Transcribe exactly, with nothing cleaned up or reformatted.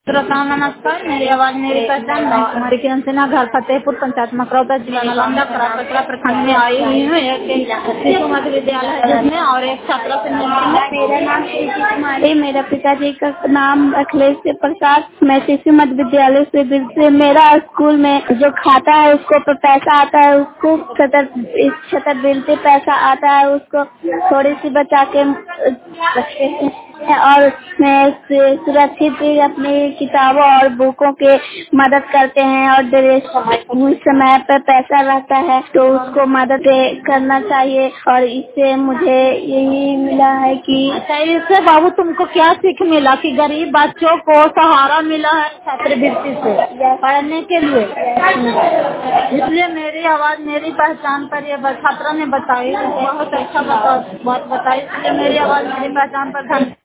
श्रोताओं नमस्कार। मेरी आवाज मेरी पहचान हमारी किरण सिन्हा घर फतेहपुर पंचायत मकरौदा जिला नालंदा खराब प्रखंड में आई हुई हूँ। एक शिशु मध्य विद्यालय है जिसमें और एक छात्रा से मिलती है। मेरा नाम प्रीति कुमारी, मेरा पिताजी का नाम अखिलेश प्रसाद। मैं शिशु मध्य विद्यालय से से मेरा स्कूल में जो खाता है उसको तो पैसा आता है, उसको छतर छतरवृत्ति पैसा आता है, उसको थोड़ी सी बचा के रखते हैं और मैं सुरक्षित भी अपनी किताबों और बुकों के मदद करते हैं और ड्रेस समय पर पैसा रहता है तो उसको मदद करना चाहिए। और इससे मुझे यही मिला है कि अच्छा, इससे बाबू तुमको क्या सीख मिला कि गरीब बच्चों को सहारा मिला है छात्रवृत्ति से पढ़ने के लिए। इसलिए मेरी आवाज मेरी पहचान पर ये छात्रा ने बताई, बहुत अच्छा बता, बात बताई। इसलिए मेरी आवाज मेरी पहचान पर धन्यवाद।